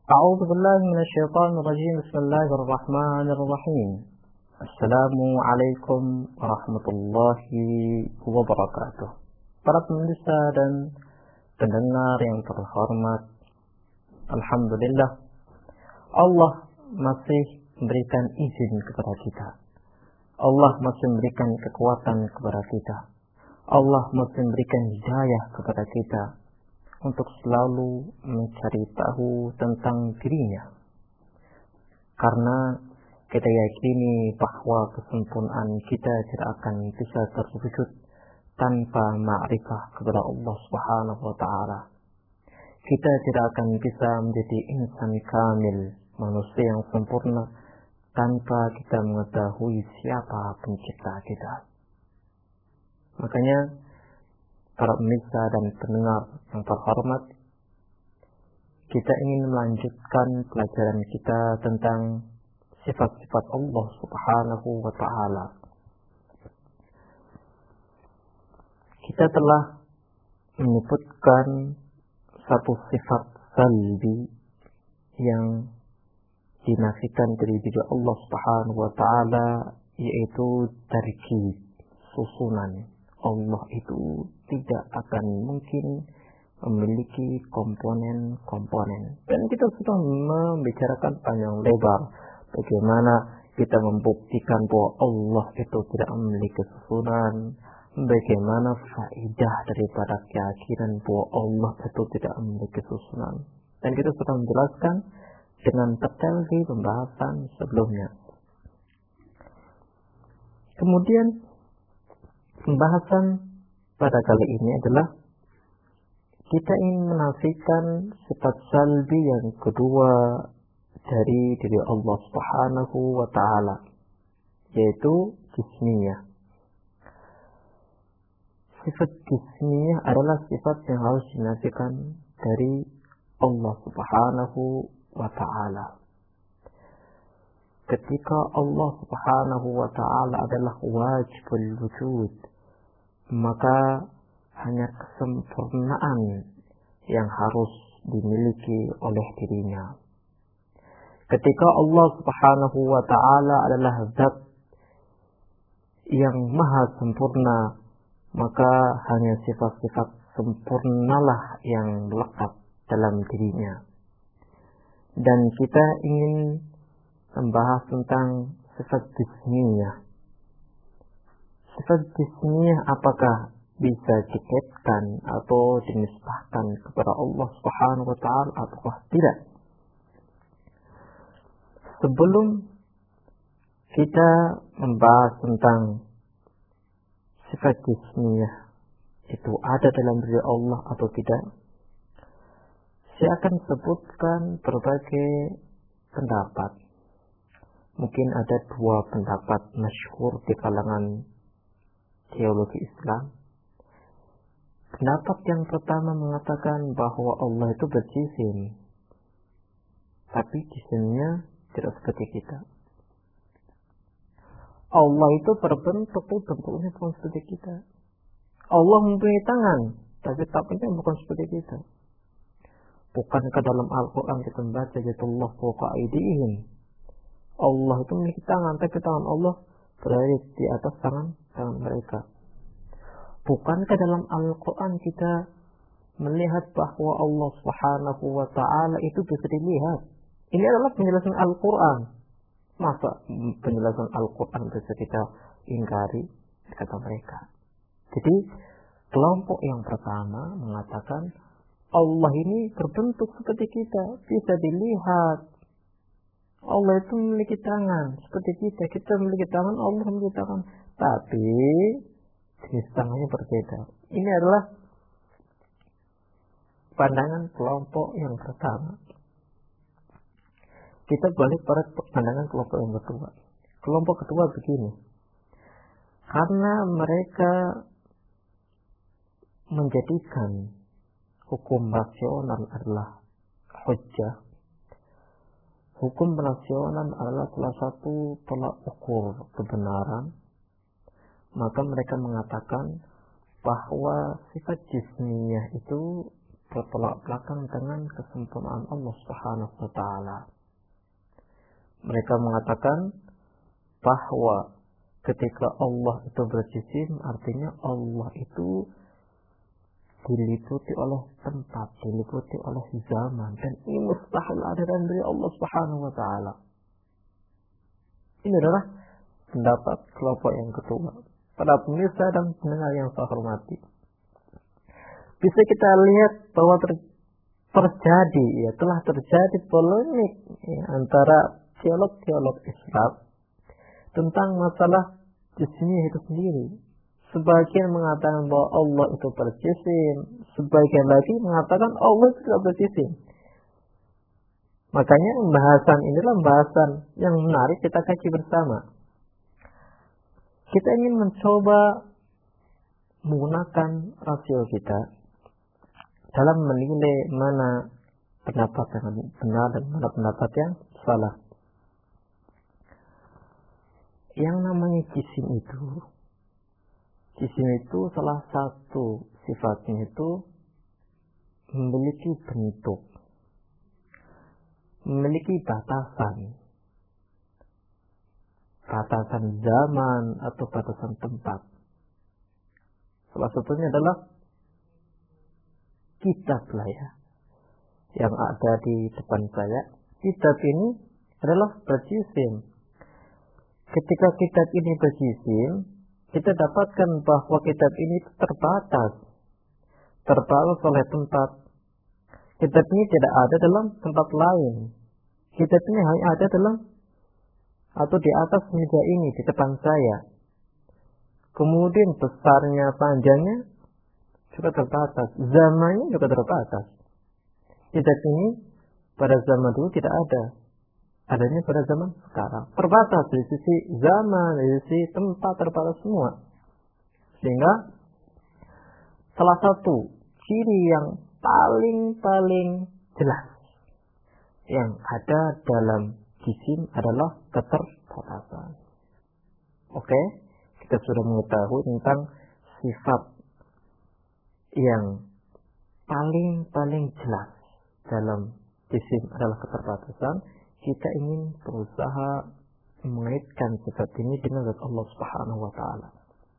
أعوذ بالله من الشيطان الرجيم بسم الله الرحمن الرحيم Assalamualaikum warahmatullahi wabarakatuh. Para pemirsa dan pendengar yang terhormat, Alhamdulillah Allah masih memberikan izin kepada kita. Allah masih memberikan kekuatan kepada kita. Allah masih memberikan hidayah kepada kita untuk selalu mencari tahu tentang dirinya. Karena kita yakini bahwa kesempurnaan kita tidak akan bisa terwujud tanpa ma'rifah kepada Allah Subhanahu wa taala. Kita tidak akan bisa menjadi insan kamil, manusia yang sempurna tanpa kita mengetahui siapa pencipta kita. Makanya para pemirsa dan pendengar yang terhormat, kita ingin melanjutkan pelajaran kita tentang sifat-sifat Allah Subhanahu wa taala. Kita telah menyebutkan satu sifat salbi yang dinafikan dari diri Allah Subhanahu wa taala, yaitu tarkib, susunan. Allah itu tidak akan mungkin memiliki komponen-komponen. Dan kita sudah membicarakan panjang lebar bagaimana kita membuktikan bahwa Allah itu tidak memiliki susunan, bagaimana faedah daripada keyakinan bahwa Allah itu tidak memiliki susunan. Dan kita sudah menjelaskan dengan detail di pembahasan sebelumnya. Kemudian pembahasan pada kali ini adalah kita ingin menafikan sifat salbi yang kedua dari diri Allah Subhanahu wa taala, yaitu jismiyah. Sifat jismiyah adalah sifat yang harus dinafikan dari Allah Subhanahu wa taala. Ketika Allah Subhanahu wa taala adalah wajibul wujud, maka hanya kesempurnaan yang harus dimiliki oleh dirinya. Ketika Allah Subhanahu wa taala adalah zat yang maha sempurna, maka hanya sifat-sifat sempurnalah yang melekat dalam dirinya. Dan kita ingin membahas tentang sifat jismiyah. Sifat jismiyah apakah bisa dikaitkan atau dinisbahkan kepada Allah Subhanahu wa taala ataukah tidak? Sebelum kita membahas tentang sifat jismiyah itu ada dalam diri Allah atau tidak, saya akan sebutkan berbagai pendapat. Mungkin ada dua pendapat masyhur di kalangan teologi Islam. Pendapat yang pertama mengatakan bahwa Allah itu berjisim, tapi jisimnya tidak seperti kita. Allah itu berbentuk, bentuknya bukan seperti kita. Allah mempunyai tangan, tapi tangannya bukan seperti kita. Bukankah dalam Al-Quran kita membaca yadullah fawqa aydihim, Allah itu memiliki tangan, tapi tangan Allah berada di atas tangan mereka. Bukankah dalam Al-Quran kita melihat bahwa Allah Subhanahu wa ta'ala itu bisa dilihat? Ini adalah penjelasan Al-Quran. Masa penjelasan Al-Quran bisa kita ingkari, kata mereka. Jadi kelompok yang pertama mengatakan Allah ini berbentuk seperti kita, bisa dilihat. Allah itu memiliki tangan seperti kita. Kita memiliki tangan, Allah memiliki tangan. Tapi jenis tangannya berbeda. Ini adalah pandangan kelompok yang pertama. Kita balik pada pandangan kelompok yang kedua. Kelompok kedua begini. Karena mereka menjadikan hukum rasional adalah hujjah. Hukum rasional adalah salah satu tolak ukur kebenaran. Maka mereka mengatakan bahwa sifat jismiyah itu bertolak belakang dengan kesempurnaan Allah Subhanahu wa taala. Mereka mengatakan bahwa ketika Allah itu berjisim, artinya Allah itu diliputi oleh tempat, diliputi oleh zaman, dan ini mustahil ada dari Allah Subhanahu wa taala. Ini adalah pendapat kelompok yang kedua. Para pemirsa dan pendengar yang saya hormati, bisa kita lihat bahwa telah terjadi polemik antara teolog-teolog Islam tentang masalah jismiyah itu sendiri. Sebagian mengatakan bahwa Allah itu berjisim, sebagian lagi mengatakan Allah itu tidak berjisim. Makanya pembahasan inilah pembahasan yang menarik kita kaji bersama. Kita ingin mencoba menggunakan rasio kita dalam menilai mana pendapat yang benar dan mana pendapat yang salah. Yang namanya jisim itu salah satu sifatnya itu memiliki bentuk, memiliki batasan zaman atau batasan tempat. Salah satunya adalah kitab lah ya, yang ada di depan saya. Kitab ini adalah berjisim. Ketika kitab ini berjisim, kita dapatkan bahwa kitab ini terbatas oleh tempat. Kitab ini tidak ada dalam tempat lain. Kitab ini hanya ada dalam atau di atas meja ini di depan saya. Kemudian besarnya, panjangnya juga terbatas, zamannya juga terbatas. Kitab ini pada zaman dulu tidak ada, adanya pada zaman sekarang. Terbatas dari sisi zaman, dari sisi tempat, terbatas semua. Sehingga salah satu ciri yang paling jelas yang ada dalam jisim adalah keterbatasan. Oke, kita sudah mengetahui tentang sifat yang paling jelas dalam jisim adalah keterbatasan. Kita ingin berusaha mengaitkan sifat ini dengan zat Allah Subhanahu wa taala.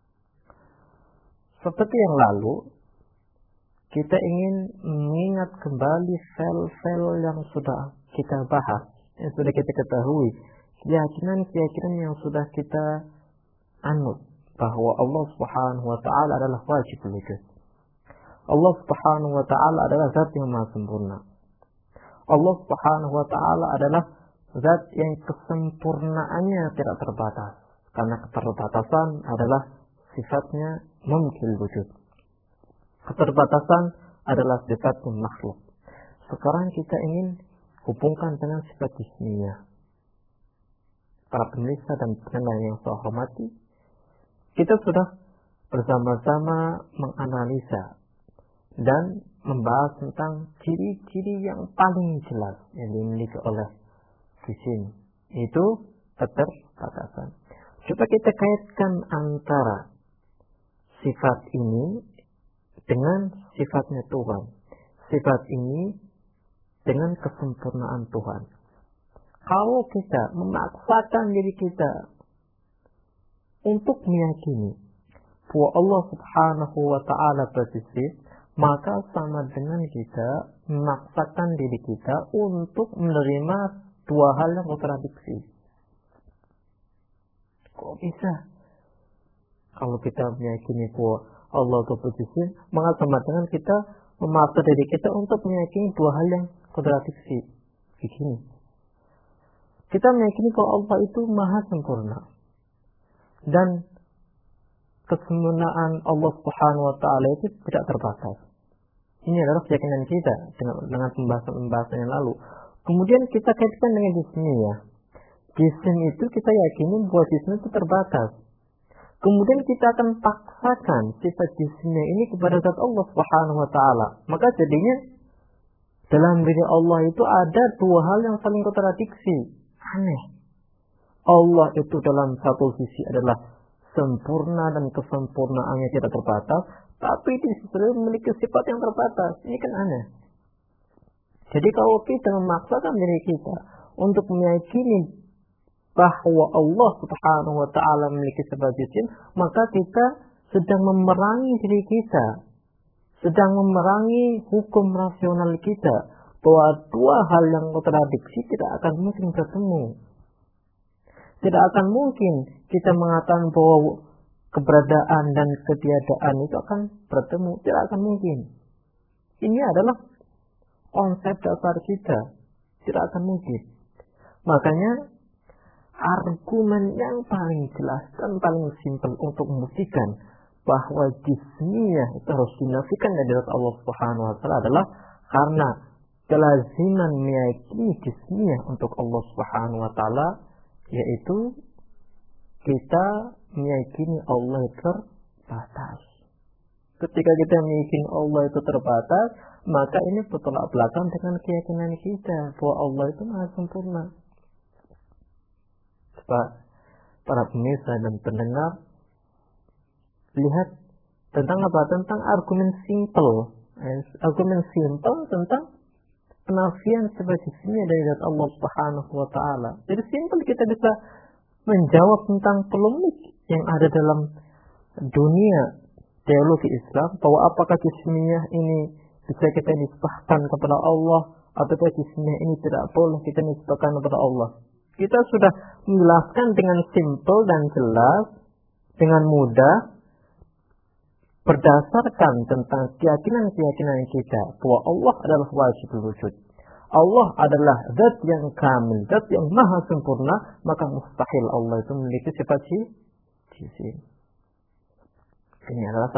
Seperti yang lalu, kita ingin mengingat kembali file-file yang sudah kita bahas, yang sudah kita ketahui, keyakinan yang sudah kita anut bahwa Allah Subhanahu wa taala adalah wajib wujud. Allah Subhanahu wa taala adalah zat yang maha sempurna. Allah Subhanahu wa taala adalah zat yang kesempurnaannya tidak terbatas, karena keterbatasan adalah sifatnya mumkin wujud. Keterbatasan adalah sifatnya makhluk. Sekarang kita ingin hubungkan dengan sifat jismiyah. Para pemirsa dan pendengar yang saya hormati, kita sudah bersama-sama menganalisa dan membahas tentang ciri-ciri yang paling jelas yang dimiliki oleh jisim, itu keterbatasan. Coba kita kaitkan antara sifat ini dengan sifatnya Tuhan, sifat ini dengan kesempurnaan Tuhan. Kalau kita memaksakan diri kita untuk meyakini bahwa Allah Subhanahu wa taala berjisim, maka sama dengan kita memaksakan diri kita untuk menerima dua hal yang kontradiksi. Kok bisa? Kalau kita meyakini bahwa Allah itu berjisim, maka sama dengan kita memaksa diri kita untuk meyakini dua hal yang kontradiksi. Begini, kita meyakini bahwa Allah itu maha sempurna, dan kesempurnaan Allah Subhanahu wa taala itu tidak terbatas. Ini adalah keyakinan kita dengan pembahasan yang lalu. Kemudian kita kaitkan dengan jismiyah. Jisim itu kita yakini bahwa jisim itu terbatas. Kemudian kita akan paksakan sifat jisimnya ini kepada zat Allah Subhanahu wa taala. Maka jadinya dalam diri Allah itu ada dua hal yang saling kontradiksi. Aneh. Allah itu dalam satu sisi adalah sempurna dan kesempurnaannya tidak terbatas, tapi di sisi lain memiliki sifat yang terbatas. Ini kan aneh. Jadi kalau kita memaksakan diri kita untuk meyakini bahwa Allah Subhanahu wa Ta'ala memiliki sifat jisim, maka kita sedang memerangi diri kita, sedang memerangi hukum rasional kita, bahwa dua hal yang kontradiksi tidak akan mungkin bertemu. Tidak akan mungkin kita mengatakan bahwa keberadaan dan ketiadaan itu akan bertemu. Tidak akan mungkin. Ini adalah konsep dasar kita. Tidak akan mungkin. Makanya argumen yang paling jelas dan paling simpel untuk membuktikan bahwa jismiyah itu harus dinafikan dari Allah Subhanahu wa Ta'ala adalah karena kelaziman meyakini jismiyah untuk Allah Subhanahu wa Ta'ala, yaitu kita meyakini Allah terbatas. Ketika kita meyakini Allah itu terbatas, maka ini bertolak belakang dengan keyakinan kita bahwa Allah itu maha sempurna. Para pemirsa dan pendengar, lihat tentang apa? Tentang argumen simpel. Argumen simpel tentang penafian sifat jisimnya dari zat Allah Subhanahu wa Ta'ala. Jadi simpel kita bisa menjawab tentang polemik yang ada dalam dunia teologi Islam, bahwa apakah jismiyah ini bisa kita nisbahkan kepada Allah, ataukah jismiyah ini tidak boleh kita nisbahkan kepada Allah. Kita sudah menjelaskan dengan simpel dan jelas, dengan mudah, berdasarkan tentang keyakinan-keyakinan kita bahwa Allah adalah wajibul wujud. Allah adalah zat yang kamil, zat yang maha sempurna, maka mustahil Allah itu memiliki sifat jisim. Ini adalah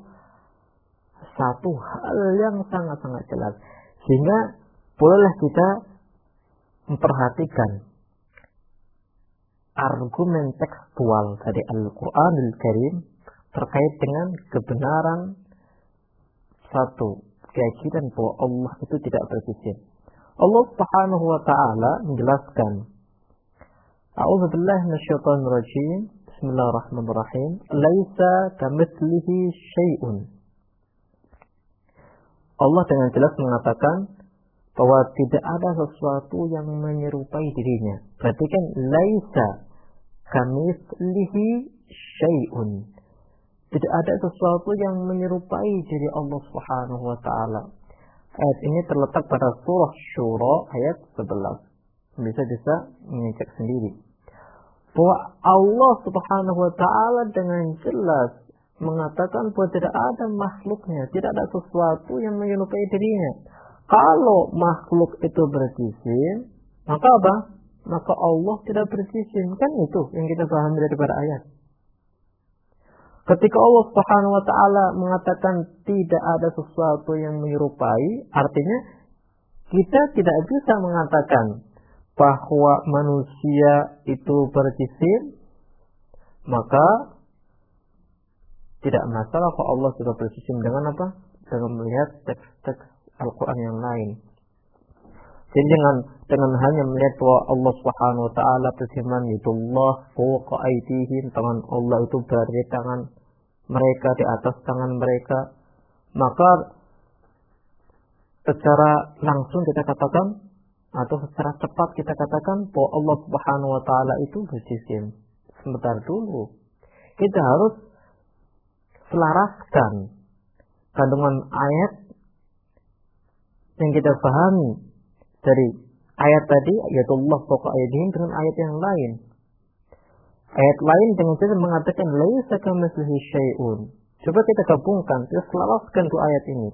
satu hal yang sangat-sangat jelas. Sehingga bolehlah kita memperhatikan argumen tekstual dari Al-Quranul Karim terkait dengan kebenaran satu keyakinan bahwa Allah itu tidak berjisim. Allah Subhanahu wa Ta'ala menjelaskan, A'udzu billahi minasyaitonir rajim. Bismillahirrahmanirrahim. Laisa kamitslihi syai'un. Allah dengan jelas mengatakan bahwa tidak ada sesuatu yang menyerupai dirinya. Berarti kan laisa kamitslihi syai'un. Tidak ada sesuatu yang menyerupai diri Allah Subhanahu wa Ta'ala. Ayat ini terletak pada surah Syura ayat 11. Bisa mengecek sendiri bahwa Allah Subhanahu wa Ta'ala dengan jelas mengatakan bahwa tidak ada makhluknya, tidak ada sesuatu yang menyerupai dirinya. Kalau makhluk itu berjisim, maka apa? Maka Allah tidak berjisim. Kan itu yang kita pahami daripada ayat. Ketika Allah Subhanahu wa Ta'ala mengatakan tidak ada sesuatu yang menyerupai, artinya kita tidak bisa mengatakan bahwa manusia itu berjisim, maka tidak masalah kalau Allah sudah berjisim dengan apa? Dengan melihat teks-teks Al-Quran yang lain. Jadi dengan hanya melihat bahwa Allah Subhanahu wa Ta'ala berfirman, "Yadullah fawqa aydihim," tangan Allah itu berada di tangan mereka, di atas tangan mereka, maka secara langsung kita katakan atau secara cepat kita katakan bahwa Allah Subhanahu wa Ta'ala itu berjisim. Sebentar dulu, kita harus selaraskan kandungan ayat yang kita pahami dari ayat tadi, yaitu Allah fawqa aydihim, dengan ayat yang lain. Ayat lain dengan cara mengatakan laisa kamitslihi syai'un. Coba kita gabungkan, kita selaraskan dua ayat ini.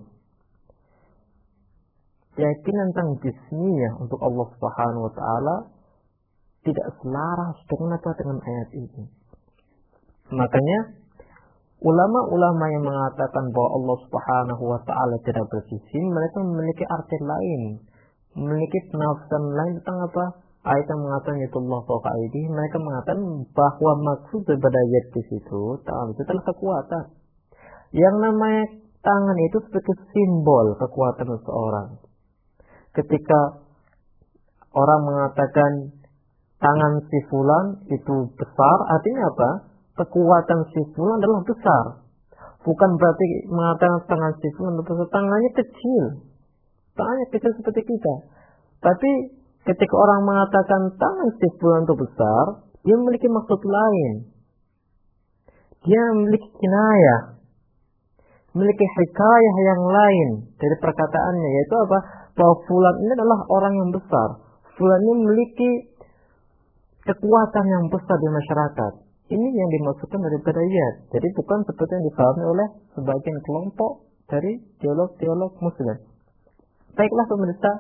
Keyakinan tentang jismiyah untuk Allah Subhanahu wa Ta'ala tidak selaras dengan ayat ini. Makanya ulama-ulama yang mengatakan bahwa Allah Subhanahu wa Ta'ala tidak berjisim, mereka memiliki arti lain, memiliki penafsiran lain tentang apa? Ayat yang mengatakan itu Allah fawqa aydihim, mereka mengatakan bahwa maksud daripada ayat di situ, tangan itu adalah kekuatan. Yang namanya tangan itu sebagai simbol kekuatan seseorang. Ketika orang mengatakan tangan si fulan itu besar, artinya apa? Kekuatan si fulan adalah besar. Bukan berarti mengatakan tangan si fulan besar. Tangannya kecil. Tangannya kecil seperti kita. Tapi ketika orang mengatakan tangan si fulan itu besar, dia memiliki maksud lain. Dia memiliki kinayah, memiliki hikayah yang lain dari perkataannya, yaitu apa? Bahwa fulan ini adalah orang yang besar. Fulan ini memiliki kekuatan yang besar di masyarakat. Ini yang dimaksudkan dari ayat. Jadi bukan seperti yang dipahami oleh sebagian kelompok dari teolog-teolog Muslim. Baiklah pemirsa,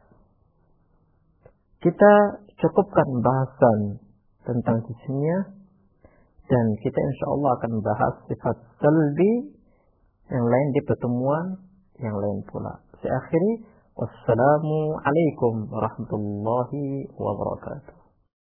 kita cukupkan bahasan tentang jisimnya, dan kita insya Allah akan bahas sifat salbi yang lain di pertemuan yang lain pula. Saya akhiri, wassalamu alaikum warahmatullahi wabarakatuh.